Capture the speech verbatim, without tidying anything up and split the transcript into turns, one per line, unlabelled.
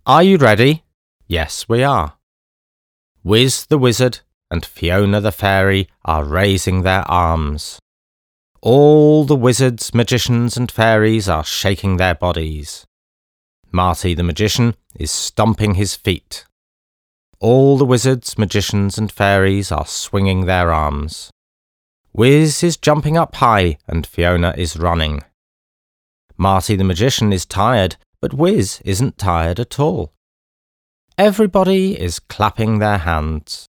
Are you ready? Yes, we are. Wiz the Wizard and Fiona the Fairy are raising their arms. All the wizards, magicians and fairies are shaking their bodies. Marty the Magician is stomping his feet. All the wizards, magicians and fairies are swinging their arms. Wiz is jumping up high and Fiona is running. Marty the Magician is tired, but Wiz isn't tired at all. Everybody is clapping their hands.